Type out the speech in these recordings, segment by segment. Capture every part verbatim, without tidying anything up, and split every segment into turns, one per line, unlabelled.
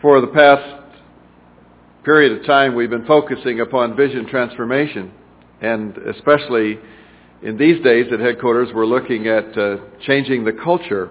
For the past period of time, we've been focusing upon vision transformation, and especially in these days at headquarters, we're looking at uh, changing the culture.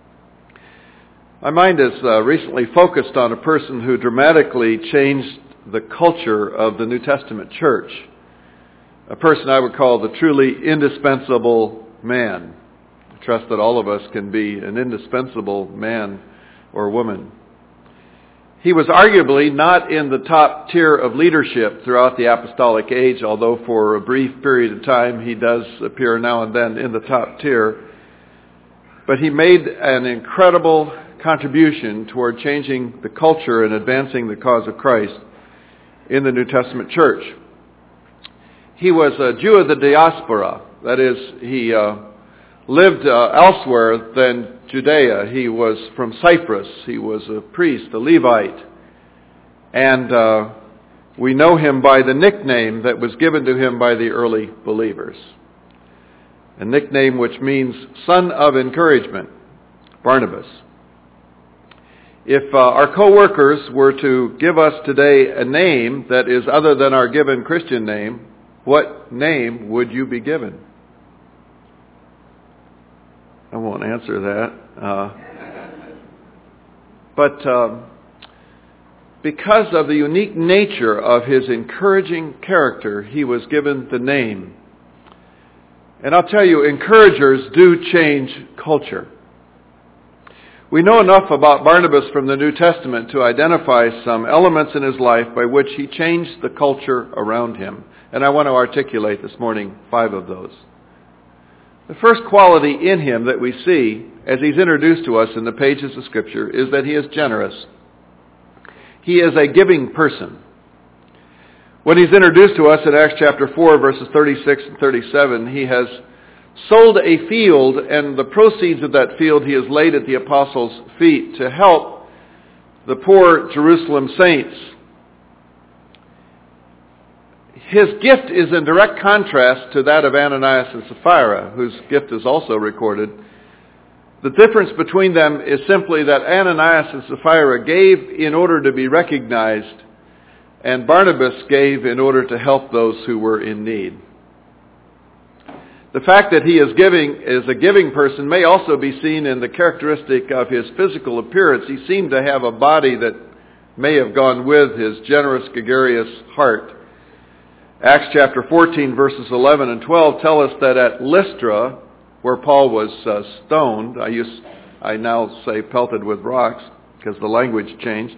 My mind has uh, recently focused on a person who dramatically changed the culture of the New Testament church, a person I would call the truly indispensable man. I trust that all of us can be an indispensable man or woman. He was arguably not in the top tier of leadership throughout the apostolic age, although for a brief period of time he does appear now and then in the top tier. But he made an incredible contribution toward changing the culture and advancing the cause of Christ in the New Testament church. He was a Jew of the diaspora. That is, he uh, lived uh, elsewhere than Judea. He was from Cyprus. He was a priest, a Levite. And uh, we know him by the nickname that was given to him by the early believers. A nickname which means son of encouragement, Barnabas. If uh, our co-workers were to give us today a name that is other than our given Christian name, what name would you be given? I won't answer that. Uh, but um, because of the unique nature of his encouraging character, he was given the name. And I'll tell you, encouragers do change culture. We know enough about Barnabas from the New Testament to identify some elements in his life by which he changed the culture around him. And I want to articulate this morning five of those. The first quality in him that we see as he's introduced to us in the pages of Scripture is that he is generous. He is a giving person. When he's introduced to us in Acts chapter four, verses thirty-six and thirty-seven, he has sold a field, and the proceeds of that field he has laid at the apostles' feet to help the poor Jerusalem saints. His gift is in direct contrast to that of Ananias and Sapphira, whose gift is also recorded. The difference between them is simply that Ananias and Sapphira gave in order to be recognized, and Barnabas gave in order to help those who were in need. The fact that he is giving, is a giving person may also be seen in the characteristic of his physical appearance. He seemed to have a body that may have gone with his generous, gregarious heart. Acts chapter fourteen, verses eleven and twelve tell us that at Lystra, where Paul was uh, stoned, I use, I now say pelted with rocks because the language changed.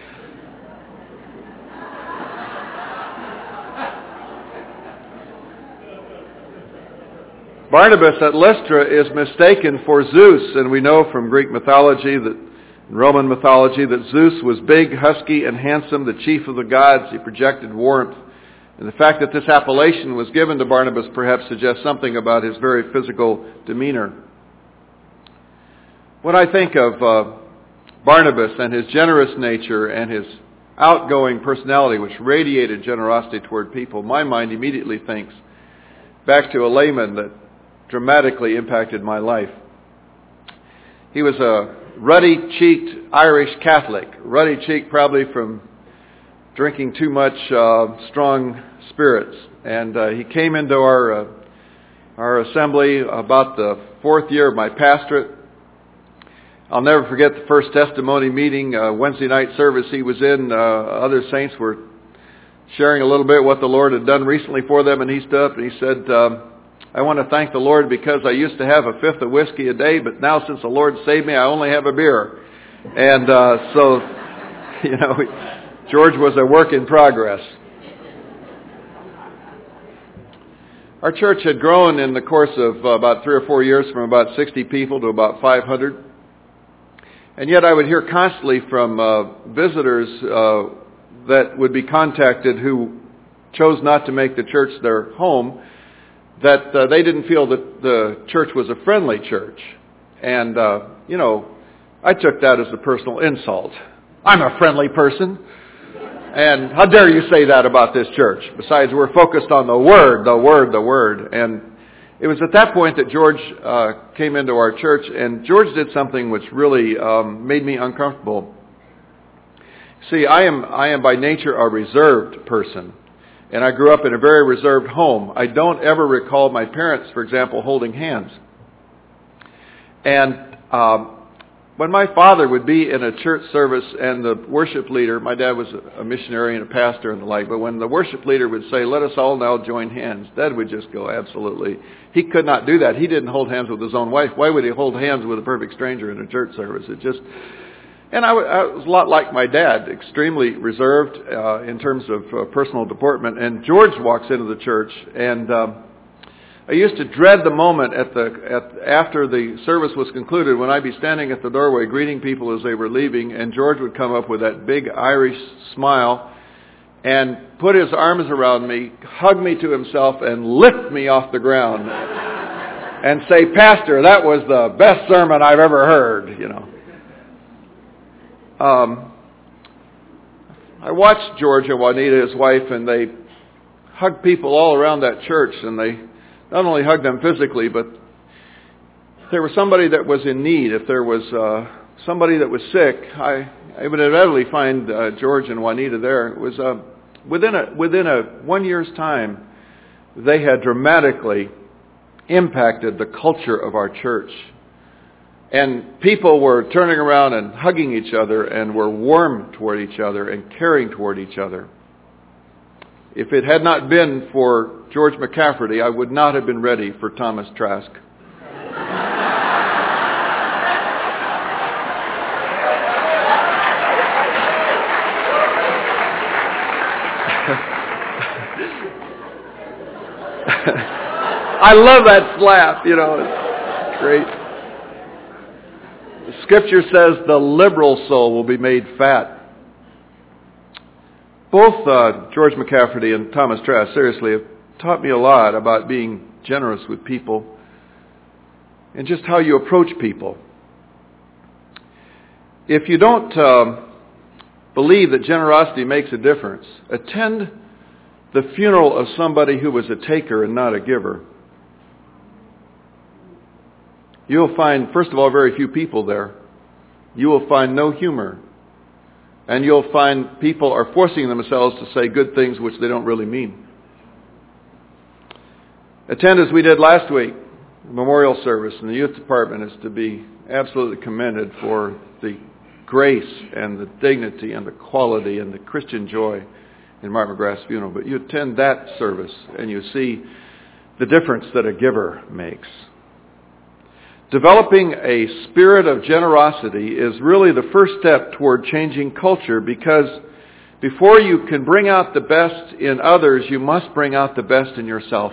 Barnabas at Lystra is mistaken for Zeus, and we know from Greek mythology, that Roman mythology, that Zeus was big, husky, and handsome, the chief of the gods. He projected warmth. And the fact that this appellation was given to Barnabas perhaps suggests something about his very physical demeanor. When I think of uh, Barnabas and his generous nature and his outgoing personality, which radiated generosity toward people, my mind immediately thinks back to a layman that dramatically impacted my life. He was a ruddy-cheeked Irish Catholic, ruddy-cheeked probably from drinking too much uh, strong spirits. And uh, he came into our uh, our assembly about the fourth year of my pastorate. I'll never forget the first testimony meeting, uh, Wednesday night service he was in. Uh, other saints were sharing a little bit what the Lord had done recently for them, and he stood up and he said, um, I want to thank the Lord because I used to have a fifth of whiskey a day, but now since the Lord saved me, I only have a beer. And uh, so, you know, George was a work in progress. Our church had grown in the course of uh, about three or four years from about sixty people to about five hundred. And yet I would hear constantly from uh, visitors uh, that would be contacted who chose not to make the church their home, that uh, they didn't feel that the church was a friendly church. And, uh, you know, I took that as a personal insult. I'm a friendly person. And how dare you say that about this church? Besides, we're focused on the Word, the Word, the Word. And it was at that point that George uh, came into our church, and George did something which really um, made me uncomfortable. See, I am I am by nature a reserved person, and I grew up in a very reserved home. I don't ever recall my parents, for example, holding hands. And um, when my father would be in a church service and the worship leader, my dad was a missionary and a pastor and the like, but when the worship leader would say, "Let us all now join hands," Dad would just go, absolutely. He could not do that. He didn't hold hands with his own wife. Why would he hold hands with a perfect stranger in a church service? It just... And I, w- I was a lot like my dad, extremely reserved uh, in terms of uh, personal deportment. And George walks into the church, and um, I used to dread the moment at the at, after the service was concluded when I'd be standing at the doorway greeting people as they were leaving, and George would come up with that big Irish smile and put his arms around me, hug me to himself, and lift me off the ground and say, "Pastor, that was the best sermon I've ever heard," you know. Um, I watched George and Juanita, his wife, and they hugged people all around that church, and they not only hugged them physically, but if there was somebody that was in need, if there was uh, somebody that was sick, I, I would inevitably find uh, George and Juanita there. It was uh, within a within a one year's time, they had dramatically impacted the culture of our church. And people were turning around and hugging each other and were warm toward each other and caring toward each other. If it had not been for George McCafferty, I would not have been ready for Thomas Trask. I love that slap, you know, it's great. Scripture says the liberal soul will be made fat. Both uh, George McCafferty and Thomas Trask, seriously, have taught me a lot about being generous with people and just how you approach people. If you don't uh, believe that generosity makes a difference, attend the funeral of somebody who was a taker and not a giver. You'll find, first of all, very few people there. You will find no humor. And you'll find people are forcing themselves to say good things which they don't really mean. Attend as we did last week. The memorial service in the youth department is to be absolutely commended for the grace and the dignity and the quality and the Christian joy in Mark McGrath's funeral. But you attend that service and you see the difference that a giver makes. Developing a spirit of generosity is really the first step toward changing culture, because before you can bring out the best in others, you must bring out the best in yourself.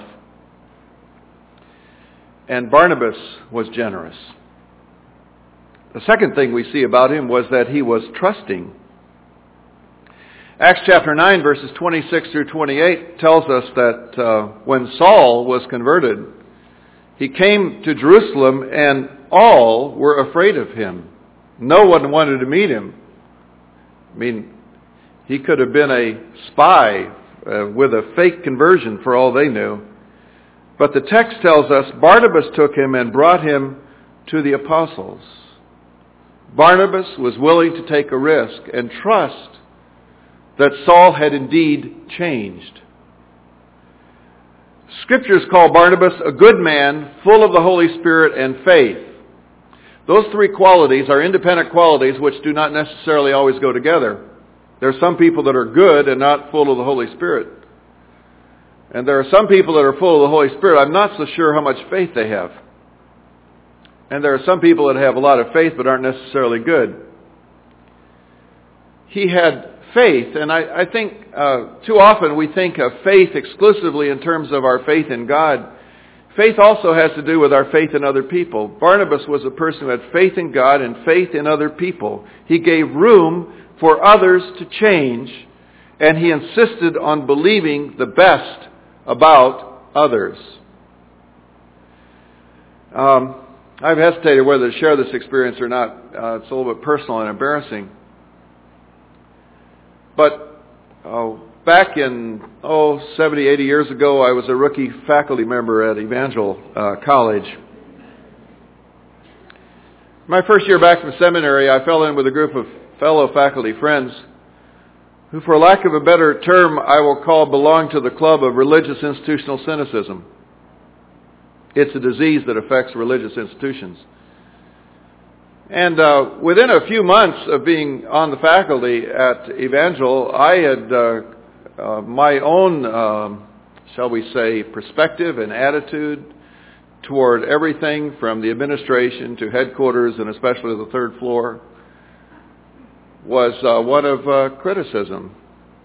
And Barnabas was generous. The second thing we see about him was that he was trusting. Acts chapter nine, verses twenty-six through twenty-eight tells us that uh, when Saul was converted, he came to Jerusalem and all were afraid of him. No one wanted to meet him. I mean, he could have been a spy uh, with a fake conversion for all they knew. But the text tells us Barnabas took him and brought him to the apostles. Barnabas was willing to take a risk and trust that Saul had indeed changed. Scriptures call Barnabas a good man, full of the Holy Spirit and faith. Those three qualities are independent qualities which do not necessarily always go together. There are some people that are good and not full of the Holy Spirit. And there are some people that are full of the Holy Spirit. I'm not so sure how much faith they have. And there are some people that have a lot of faith but aren't necessarily good. He had faith, and I, I think uh, too often we think of faith exclusively in terms of our faith in God. Faith also has to do with our faith in other people. Barnabas was a person who had faith in God and faith in other people. He gave room for others to change, and he insisted on believing the best about others. Um, I've hesitated whether to share this experience or not. Uh, it's a little bit personal and embarrassing. But oh, back in, oh, seventy, eighty years ago, I was a rookie faculty member at Evangel uh, College. My first year back from seminary, I fell in with a group of fellow faculty friends who, for lack of a better term, I will call belong to the club of religious institutional cynicism. It's a disease that affects religious institutions. And uh, within a few months of being on the faculty at Evangel, I had uh, uh, my own, um, shall we say, perspective and attitude toward everything from the administration to headquarters and especially the third floor was uh, one of uh, criticism.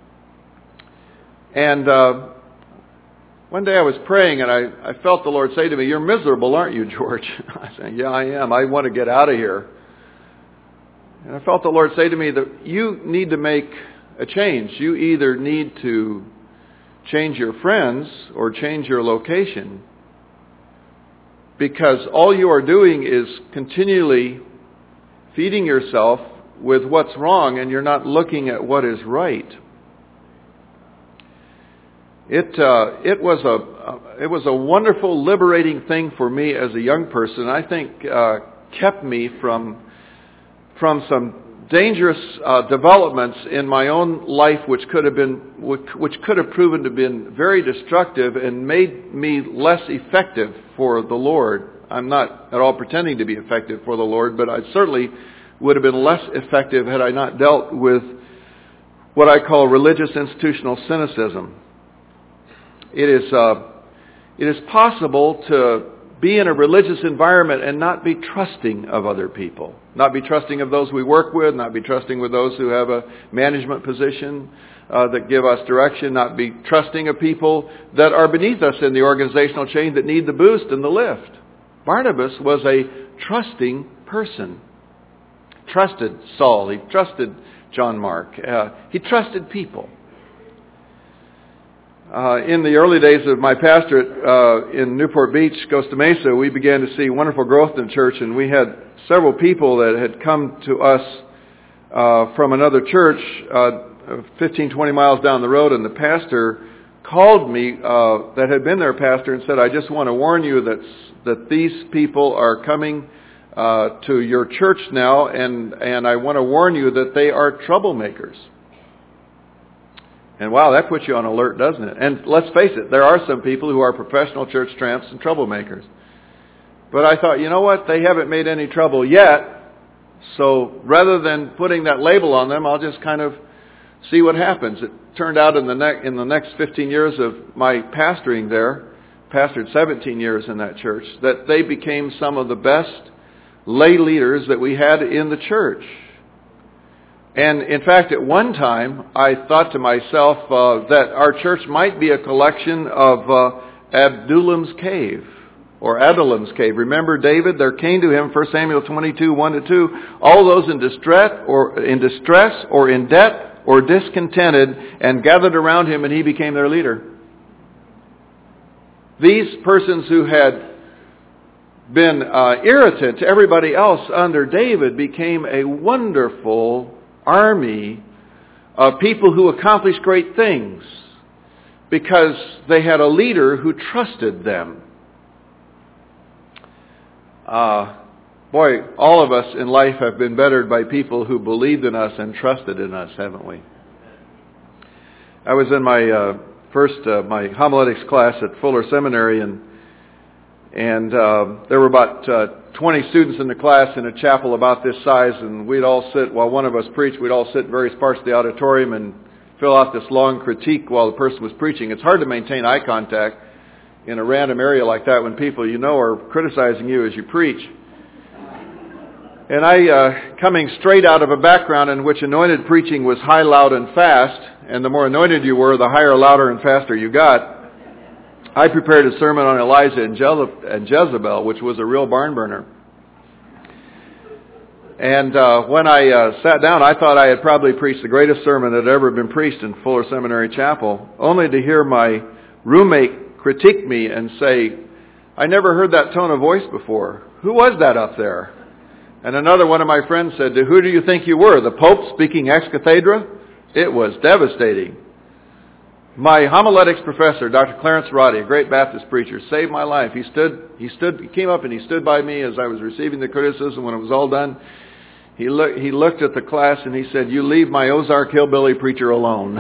And uh, one day I was praying and I, I felt the Lord say to me, "You're miserable, aren't you, George?" I said, "Yeah, I am. I want to get out of here." And I felt the Lord say to me that you need to make a change. You either need to change your friends or change your location, because all you are doing is continually feeding yourself with what's wrong and you're not looking at what is right. It uh, it was a it was a wonderful, liberating thing for me as a young person. I think uh, kept me from from some dangerous uh, developments in my own life, which could have been which could have proven to have been very destructive and made me less effective for the Lord. I'm not at all pretending to be effective for the Lord, but I certainly would have been less effective had I not dealt with what I call religious institutional cynicism. It is uh, it is possible to be in a religious environment and not be trusting of other people, not be trusting of those we work with, not be trusting with those who have a management position uh, that give us direction, not be trusting of people that are beneath us in the organizational chain that need the boost and the lift. Barnabas was a trusting person. Trusted Saul. He trusted John Mark. Uh, he trusted people. Uh, in the early days of my pastorate uh, in Newport Beach, Costa Mesa, we began to see wonderful growth in the church, and we had several people that had come to us uh, from another church uh, fifteen, twenty miles down the road, and the pastor called me uh, that had been their pastor and said, "I just want to warn you that that these people are coming uh, to your church now, and, and I want to warn you that they are troublemakers." And wow, that puts you on alert, doesn't it? And let's face it, there are some people who are professional church tramps and troublemakers. But I thought, you know what? They haven't made any trouble yet. So rather than putting that label on them, I'll just kind of see what happens. It turned out in the, ne- in the next fifteen years of my pastoring there, pastored seventeen years in that church, that they became some of the best lay leaders that we had in the church. And in fact, at one time, I thought to myself uh, that our church might be a collection of uh, Adullam's cave, or Adullam's cave. Remember David? There came to him, First Samuel twenty-two, one to two, all those in distress, or in distress, or in debt, or discontented, and gathered around him, and he became their leader. These persons who had been uh, irritant to everybody else under David became a wonderful army of people who accomplished great things because they had a leader who trusted them. Uh, boy, all of us in life have been bettered by people who believed in us and trusted in us, haven't we? I was in my uh, first, uh, my homiletics class at Fuller Seminary, and and uh, there were about uh, twenty students in the class in a chapel about this size, and we'd all sit, while one of us preached, we'd all sit in various parts of the auditorium and fill out this long critique while the person was preaching. It's hard to maintain eye contact in a random area like that when people you know are criticizing you as you preach. And I, uh, coming straight out of a background in which anointed preaching was high, loud, and fast, and the more anointed you were, the higher, louder, and faster you got, I prepared a sermon on Elijah and Jezebel, which was a real barn burner. And uh, when I uh, sat down, I thought I had probably preached the greatest sermon that had ever been preached in Fuller Seminary Chapel, only to hear my roommate critique me and say, "I never heard that tone of voice before. Who was that up there?" And another one of my friends said, "Who do you think you were, the Pope speaking ex cathedra?" It was devastating. My homiletics professor, Doctor Clarence Roddy, a great Baptist preacher, saved my life. He stood, he stood, he came up and he stood by me as I was receiving the criticism when it was all done. He, look, he looked at the class and he said, "You leave my Ozark hillbilly preacher alone."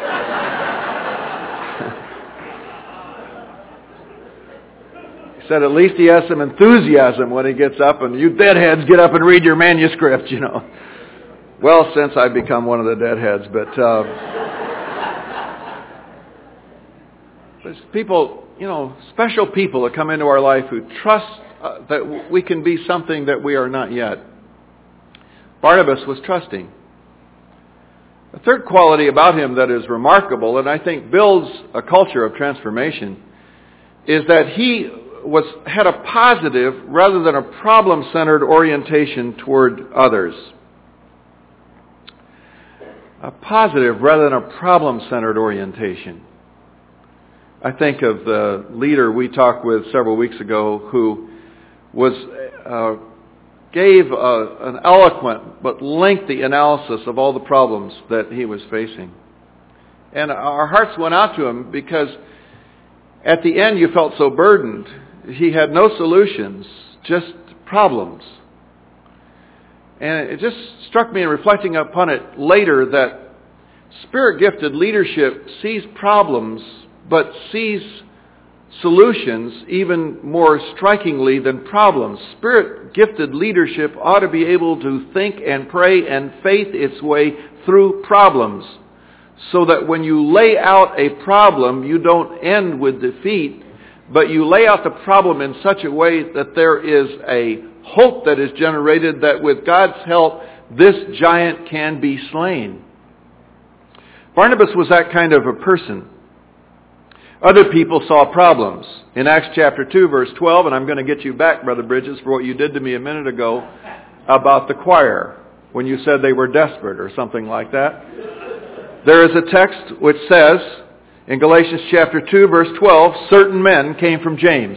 He said, "At least he has some enthusiasm when he gets up, and you deadheads get up and read your manuscript, you know." Well, since I've become one of the deadheads, but uh, there's people, you know, special people that come into our life who trust uh, that we can be something that we are not yet. Barnabas was trusting. The third quality about him that is remarkable, and I think builds a culture of transformation, is that he was had a positive rather than a problem-centered orientation toward others. A positive rather than a problem-centered orientation. I think of the leader we talked with several weeks ago who was uh, gave a, an eloquent but lengthy analysis of all the problems that he was facing. And our hearts went out to him because at the end you felt so burdened. He had no solutions, just problems. And it just struck me in reflecting upon it later that Spirit-gifted leadership sees problems but sees solutions even more strikingly than problems. Spirit-gifted leadership ought to be able to think and pray and faith its way through problems so that when you lay out a problem, you don't end with defeat, but you lay out the problem in such a way that there is a hope that is generated that with God's help, this giant can be slain. Barnabas was that kind of a person. Other people saw problems. In Acts chapter two, verse twelve, and I'm going to get you back, Brother Bridges, for what you did to me a minute ago about the choir, when you said they were desperate or something like that. There is a text which says, in Galatians chapter two, verse twelve, certain men came from James.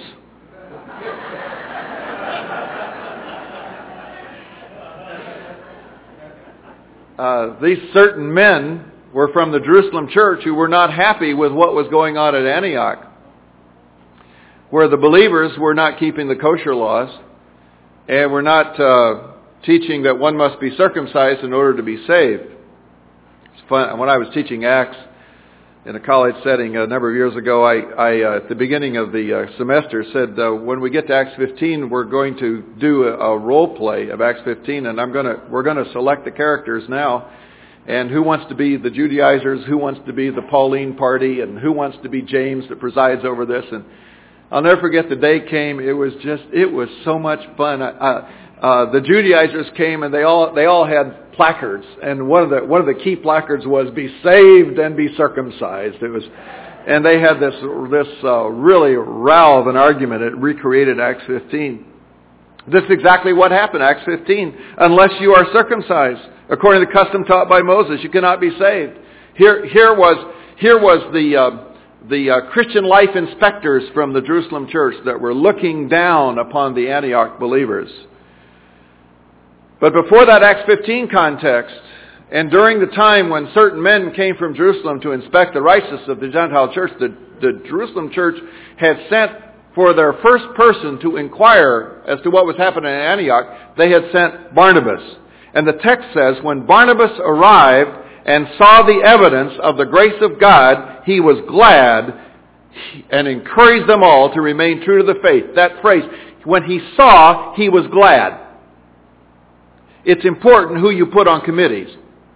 Uh, these certain men were from the Jerusalem church who were not happy with what was going on at Antioch, where the believers were not keeping the kosher laws and were not uh, teaching that one must be circumcised in order to be saved. It's fun. When I was teaching Acts in a college setting a number of years ago, I, I uh, at the beginning of the uh, semester said, uh, when we get to Acts fifteen, we're going to do a, a role play of Acts fifteen, and I'm going to we're going to select the characters now. And who wants to be the Judaizers, who wants to be the Pauline party, and who wants to be James that presides over this. And I'll never forget the day came, it was just, it was so much fun. Uh, uh, the Judaizers came and they all they all had placards. And one of the one of the key placards was, "Be saved and be circumcised." It was, and they had this, this uh, really row of an argument. It recreated Acts fifteen. This is exactly what happened, Acts fifteen. Unless you are circumcised, according to the custom taught by Moses, you cannot be saved. Here, here was here was the uh, the uh, Christian life inspectors from the Jerusalem church that were looking down upon the Antioch believers. But before that Acts fifteen context, and during the time when certain men came from Jerusalem to inspect the righteousness of the Gentile church, the, the Jerusalem church had sent for their first person to inquire as to what was happening in Antioch, they had sent Barnabas. And the text says, when Barnabas arrived and saw the evidence of the grace of God, he was glad and encouraged them all to remain true to the faith. That phrase, when he saw, he was glad. It's important who you put on committees.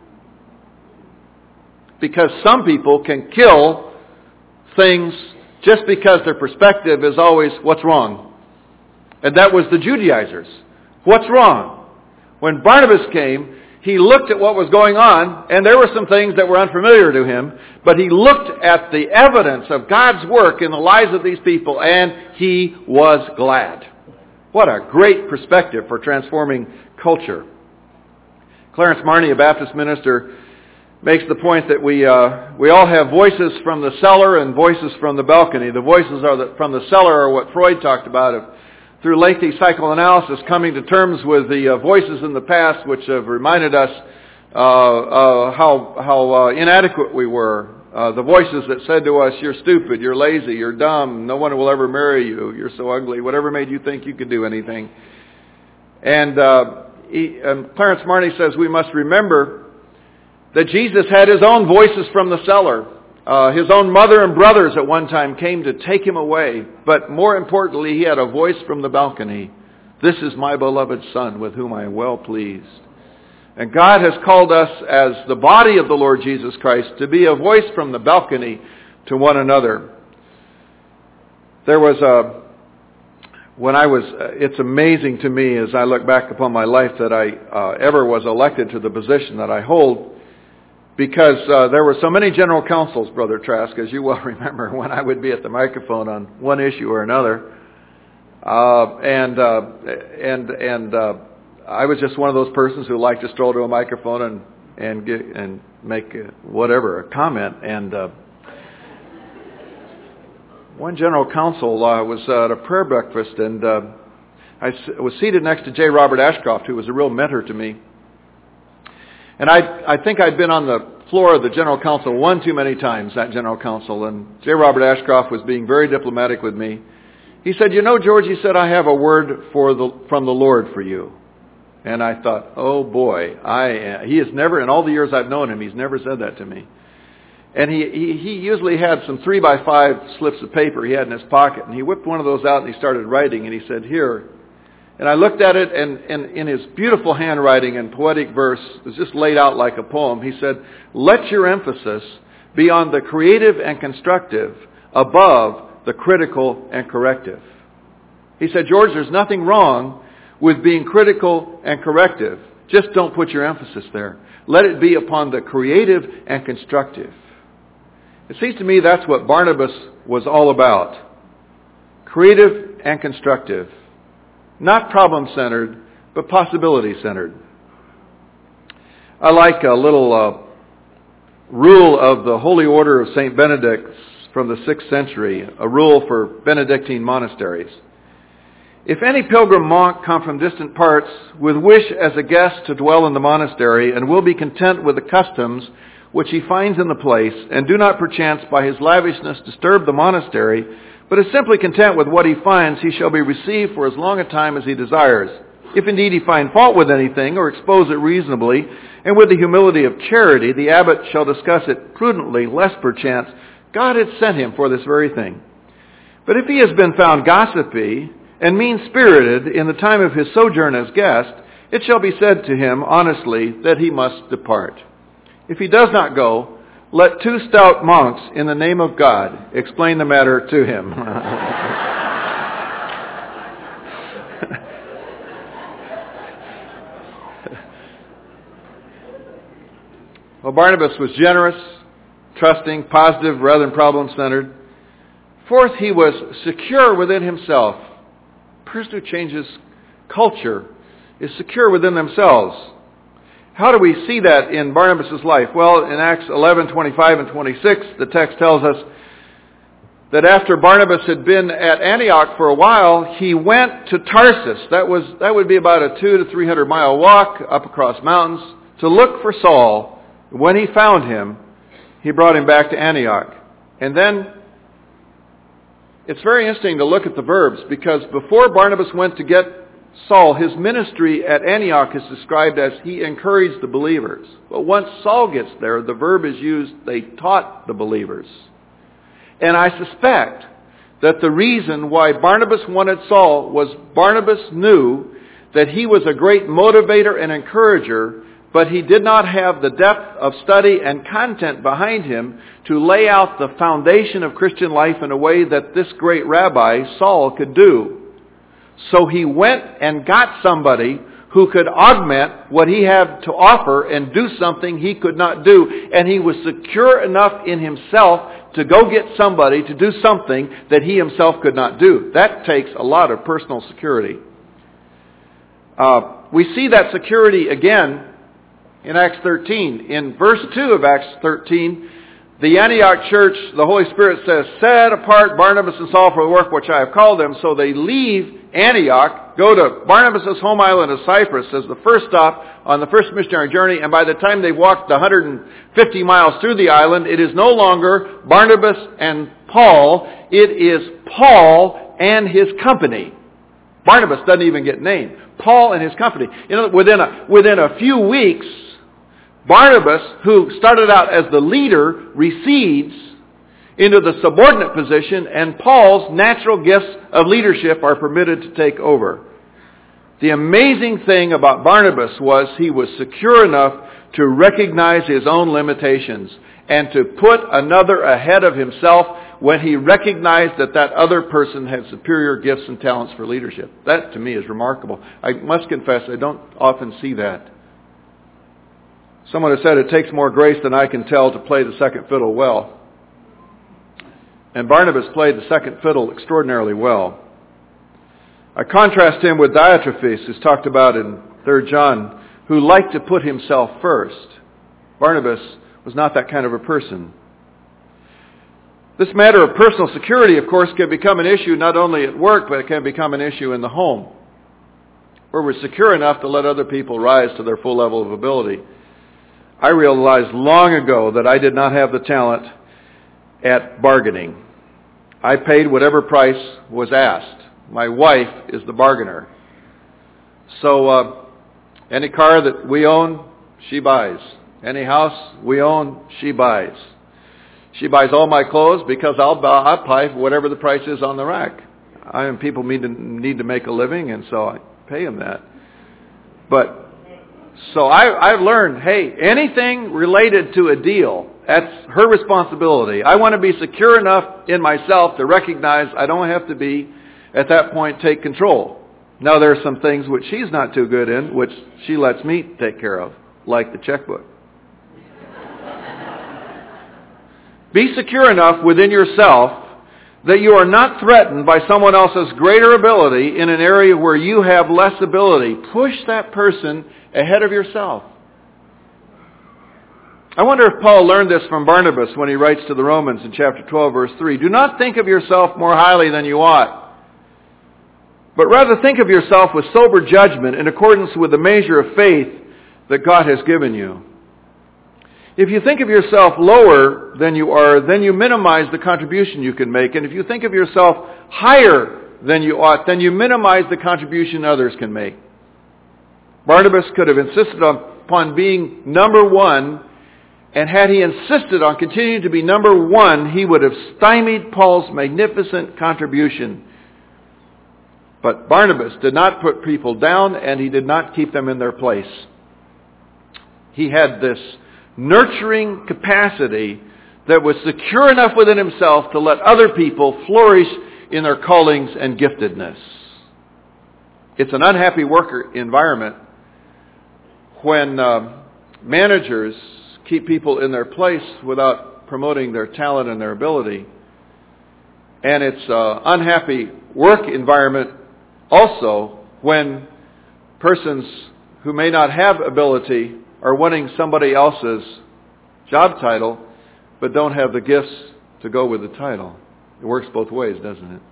Because some people can kill things just because their perspective is always, what's wrong? And that was the Judaizers. What's wrong? When Barnabas came, he looked at what was going on, and there were some things that were unfamiliar to him, but he looked at the evidence of God's work in the lives of these people, and he was glad. What a great perspective for transforming culture. Clarence Marney, a Baptist minister, makes the point that we uh, we all have voices from the cellar and voices from the balcony. The voices are the, from the cellar are what Freud talked about of, through lengthy psychoanalysis, coming to terms with the uh, voices in the past which have reminded us uh, uh, how how uh, inadequate we were. Uh, the voices that said to us, "You're stupid, you're lazy, you're dumb, no one will ever marry you, you're so ugly," whatever made you think you could do anything. And uh, he, um, Clarence Marney says we must remember that Jesus had his own voices from the cellar. Uh, his own mother and brothers at one time came to take him away. But more importantly, he had a voice from the balcony. This is my beloved Son with whom I am well pleased. And God has called us as the body of the Lord Jesus Christ to be a voice from the balcony to one another. There was a, when I was, it's amazing to me as I look back upon my life that I uh, ever was elected to the position that I hold, because uh, there were so many general councils, Brother Trask, as you well remember, when I would be at the microphone on one issue or another. Uh, and uh, and and uh, I was just one of those persons who liked to stroll to a microphone and and get, and make uh, whatever, a comment. And uh, one general council uh, was uh, at a prayer breakfast, and uh, I was seated next to J. Robert Ashcroft, who was a real mentor to me. And I, I think I'd been on the floor of the General Council one too many times, that General Council, and J. Robert Ashcroft was being very diplomatic with me. He said, you know, George, he said, I have a word for the, from the Lord for you. And I thought, oh boy, I he has never, in all the years I've known him, he's never said that to me. And he, he, he usually had some three by five slips of paper he had in his pocket, and he whipped one of those out and he started writing, and he said, here. And I looked at it, and, and in his beautiful handwriting and poetic verse, it was just laid out like a poem. He said, let your emphasis be on the creative and constructive above the critical and corrective. He said, George, there's nothing wrong with being critical and corrective. Just don't put your emphasis there. Let it be upon the creative and constructive. It seems to me that's what Barnabas was all about. Creative and constructive. Not problem-centered, but possibility-centered. I like a little uh, rule of the Holy Order of Saint Benedict from the sixth century, a rule for Benedictine monasteries. If any pilgrim monk come from distant parts with wish as a guest to dwell in the monastery and will be content with the customs which he finds in the place, and do not perchance by his lavishness disturb the monastery, but is simply content with what he finds, he shall be received for as long a time as he desires. If indeed he find fault with anything, or expose it reasonably, and with the humility of charity, the abbot shall discuss it prudently, lest perchance God had sent him for this very thing. But if he has been found gossipy and mean-spirited in the time of his sojourn as guest, it shall be said to him honestly that he must depart. If he does not go, let two stout monks, in the name of God, explain the matter to him. Well, Barnabas was generous, trusting, positive, rather than problem-centered. Fourth, he was secure within himself. A person who changes culture is secure within themselves. How do we see that in Barnabas' life? Well, in Acts eleven, twenty-five and twenty-six, the text tells us that after Barnabas had been at Antioch for a while, he went to Tarsus. That was that would be about a two to three hundred mile walk up across mountains to look for Saul. When he found him, he brought him back to Antioch. And then it's very interesting to look at the verbs, because before Barnabas went to get Saul, his ministry at Antioch is described as he encouraged the believers. But once Saul gets there, the verb is used, they taught the believers. And I suspect that the reason why Barnabas wanted Saul was Barnabas knew that he was a great motivator and encourager, but he did not have the depth of study and content behind him to lay out the foundation of Christian life in a way that this great rabbi, Saul, could do. So he went and got somebody who could augment what he had to offer and do something he could not do. And he was secure enough in himself to go get somebody to do something that he himself could not do. That takes a lot of personal security. Uh, we see that security again in Acts thirteen. In verse two of Acts thirteen, the Antioch church, the Holy Spirit says, set apart Barnabas and Saul for the work which I have called them. So they leave Antioch, go to Barnabas' home island of Cyprus as the first stop on the first missionary journey. And by the time they've walked one hundred fifty miles through the island, it is no longer Barnabas and Paul. It is Paul and his company. Barnabas doesn't even get named. Paul and his company. You know, within a, within a few weeks, Barnabas, who started out as the leader, recedes into the subordinate position, and Paul's natural gifts of leadership are permitted to take over. The amazing thing about Barnabas was he was secure enough to recognize his own limitations and to put another ahead of himself when he recognized that that other person had superior gifts and talents for leadership. That, to me, is remarkable. I must confess, I don't often see that. Someone has said it takes more grace than I can tell to play the second fiddle well. And Barnabas played the second fiddle extraordinarily well. I contrast him with Diotrephes, who's talked about in Third John, who liked to put himself first. Barnabas was not that kind of a person. This matter of personal security, of course, can become an issue not only at work, but it can become an issue in the home, where we're secure enough to let other people rise to their full level of ability. I realized long ago that I did not have the talent at bargaining. I paid whatever price was asked. My wife is the bargainer. So uh, any car that we own, she buys. Any house we own, she buys. She buys all my clothes because I'll, I'll buy whatever the price is on the rack. I mean, people need to, need to make a living, and so I pay them that. But so I, I've learned, hey, anything related to a deal, that's her responsibility. I want to be secure enough in myself to recognize I don't have to be, at that point, take control. Now, there are some things which she's not too good in, which she lets me take care of, like the checkbook. Be secure enough within yourself that you are not threatened by someone else's greater ability in an area where you have less ability. Push that person ahead of yourself. I wonder if Paul learned this from Barnabas when he writes to the Romans in chapter twelve, verse three. Do not think of yourself more highly than you ought, but rather think of yourself with sober judgment in accordance with the measure of faith that God has given you. If you think of yourself lower than you are, then you minimize the contribution you can make. And if you think of yourself higher than you ought, then you minimize the contribution others can make. Barnabas could have insisted upon being number one, and had he insisted on continuing to be number one, he would have stymied Paul's magnificent contribution. But Barnabas did not put people down, and he did not keep them in their place. He had this nurturing capacity that was secure enough within himself to let other people flourish in their callings and giftedness. It's an unhappy work environment when uh, managers keep people in their place without promoting their talent and their ability. And it's an unhappy work environment also when persons who may not have ability are wanting somebody else's job title, but don't have the gifts to go with the title. It works both ways, doesn't it?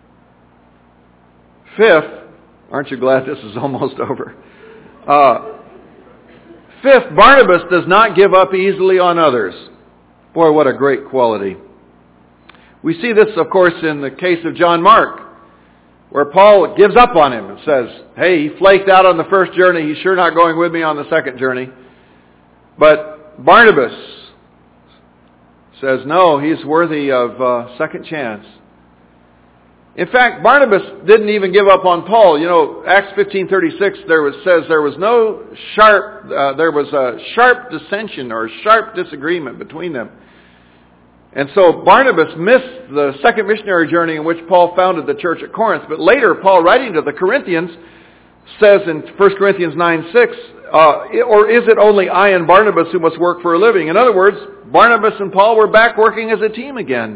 Fifth, aren't you glad this is almost over? Uh, fifth, Barnabas does not give up easily on others. Boy, what a great quality. We see this, of course, in the case of John Mark, where Paul gives up on him and says, hey, he flaked out on the first journey. He's sure not going with me on the second journey. But Barnabas says, no, he's worthy of a second chance. In fact, Barnabas didn't even give up on Paul. You know, Acts fifteen thirty-six there was, says there was no sharp, uh, there was a sharp dissension or sharp disagreement between them. And so Barnabas missed the second missionary journey in which Paul founded the church at Corinth. But later, Paul, writing to the Corinthians, says in First Corinthians nine six, uh, or is it only I and Barnabas who must work for a living? In other words, Barnabas and Paul were back working as a team again.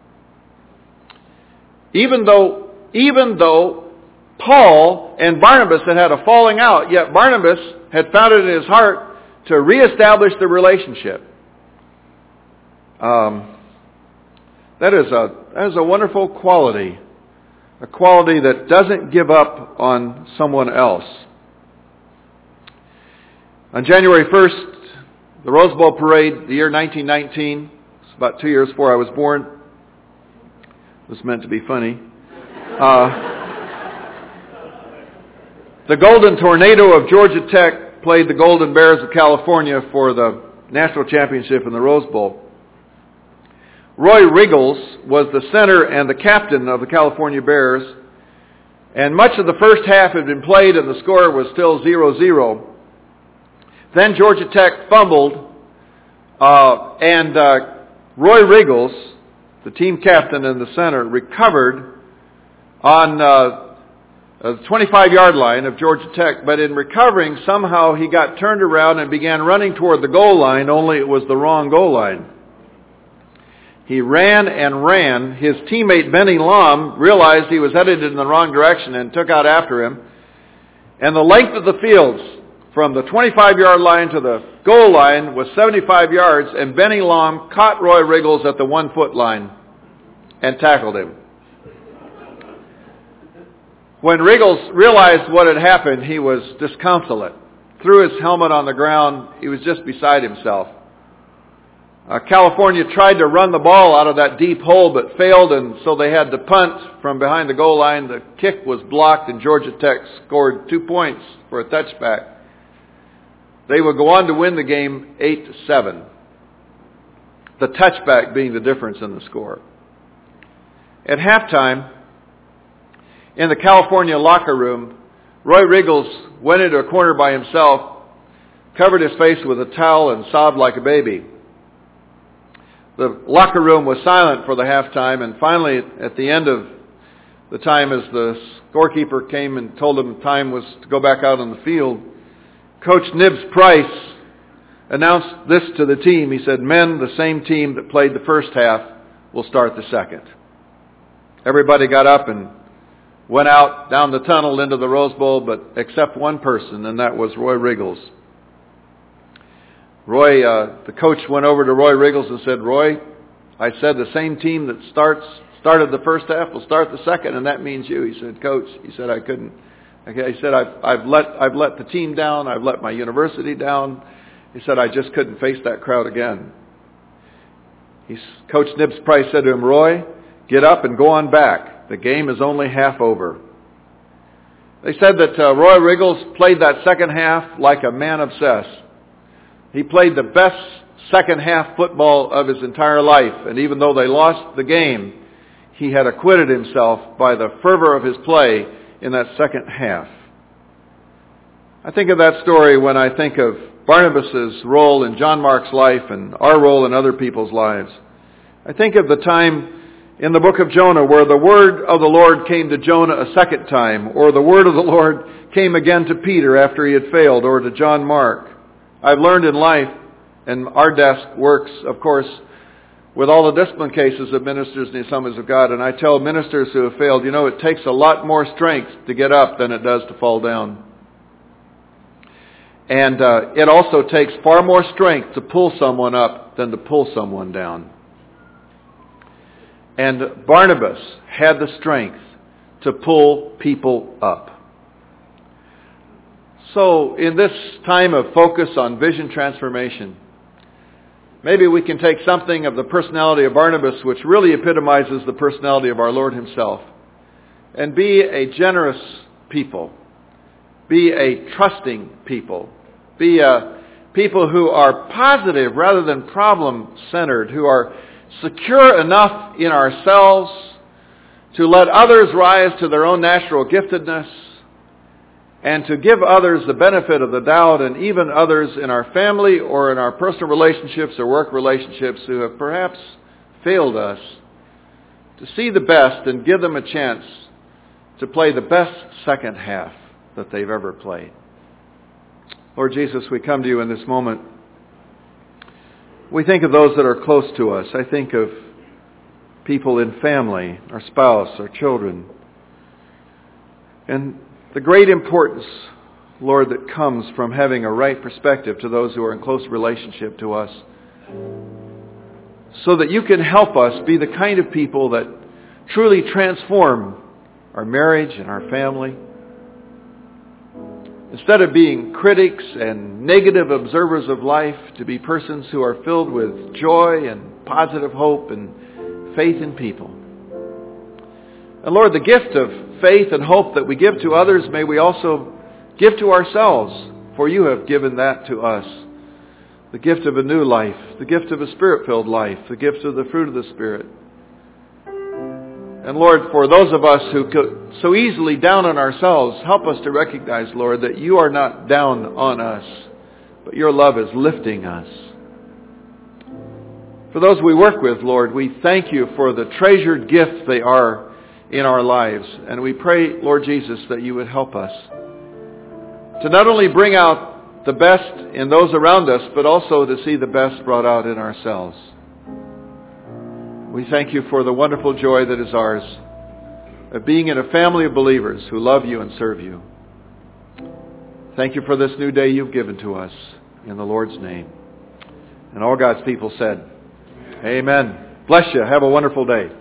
Even though, even though Paul and Barnabas had had a falling out, yet Barnabas had found it in his heart to reestablish the relationship. Um, That is a that is a wonderful quality, a quality that doesn't give up on someone else. On January first, the Rose Bowl parade, the year nineteen nineteen, it's about two years before I was born. It was meant to be funny. Uh, The Golden Tornado of Georgia Tech played the Golden Bears of California for the national championship in the Rose Bowl. Roy Riggles was the center and the captain of the California Bears, and much of the first half had been played and the score was still zero zero. Then Georgia Tech fumbled, uh, and uh, Roy Riggles, the team captain and the center, recovered on uh, the twenty-five-yard line of Georgia Tech, but in recovering, somehow he got turned around and began running toward the goal line, only it was the wrong goal line. He ran and ran. His teammate Benny Lom realized he was headed in the wrong direction and took out after him. And the length of the fields from the twenty-five-yard line to the goal line was seventy-five yards, and Benny Lom caught Roy Riggles at the one-foot line and tackled him. When Riggles realized what had happened, he was disconsolate. Threw his helmet on the ground. He was just beside himself. Uh, California tried to run the ball out of that deep hole but failed, and so they had to punt from behind the goal line. The kick was blocked, and Georgia Tech scored two points for a touchback. They would go on to win the game eight to seven. The touchback being the difference in the score. At halftime, in the California locker room, Roy Riggles went into a corner by himself, covered his face with a towel, and sobbed like a baby. The locker room was silent for the halftime, and finally, at the end of the time, as the scorekeeper came and told him time was to go back out on the field, Coach Nibs Price announced this to the team. He said, "Men, the same team that played the first half will start the second." Everybody got up and went out down the tunnel into the Rose Bowl, but except one person, and that was Roy Riggles. Roy, uh, the coach went over to Roy Riggles and said, "Roy, I said the same team that starts started the first half will start the second, and that means you." He said, "Coach," he said, "I couldn't." Okay, he said, I've, I've let I've let the team down. I've let my university down." He said, "I just couldn't face that crowd again." He's, Coach Nibs Price said to him, "Roy, get up and go on back. The game is only half over." They said that uh, Roy Riggles played that second half like a man obsessed. He played the best second half football of his entire life. And even though they lost the game, he had acquitted himself by the fervor of his play in that second half. I think of that story when I think of Barnabas' role in John Mark's life and our role in other people's lives. I think of the time in the book of Jonah where the word of the Lord came to Jonah a second time, or the word of the Lord came again to Peter after he had failed, or to John Mark. I've learned in life, and our desk works, of course, with all the discipline cases of ministers in the Assemblies of God, and I tell ministers who have failed, you know, it takes a lot more strength to get up than it does to fall down. And uh, it also takes far more strength to pull someone up than to pull someone down. And Barnabas had the strength to pull people up. So in this time of focus on vision transformation, maybe we can take something of the personality of Barnabas, which really epitomizes the personality of our Lord himself, and be a generous people, be a trusting people, be a people who are positive rather than problem-centered, who are secure enough in ourselves to let others rise to their own natural giftedness, and to give others the benefit of the doubt, and even others in our family or in our personal relationships or work relationships who have perhaps failed us, to see the best and give them a chance to play the best second half that they've ever played. Lord Jesus, we come to you in this moment. We think of those that are close to us. I think of people in family, our spouse, our children. And the great importance, Lord, that comes from having a right perspective to those who are in close relationship to us, so that you can help us be the kind of people that truly transform our marriage and our family. Instead of being critics and negative observers of life, to be persons who are filled with joy and positive hope and faith in people. And Lord, the gift of faith and hope that we give to others, may we also give to ourselves, for you have given that to us. The gift of a new life, the gift of a Spirit-filled life, the gift of the fruit of the Spirit. And Lord, for those of us who go so easily down on ourselves, help us to recognize, Lord, that you are not down on us, but your love is lifting us. For those we work with, Lord, we thank you for the treasured gifts they are in our lives. And we pray, Lord Jesus, that you would help us to not only bring out the best in those around us, but also to see the best brought out in ourselves. We thank you for the wonderful joy that is ours of being in a family of believers who love you and serve you. Thank you for this new day you've given to us in the Lord's name. And all God's people said, Amen. Bless you. Have a wonderful day.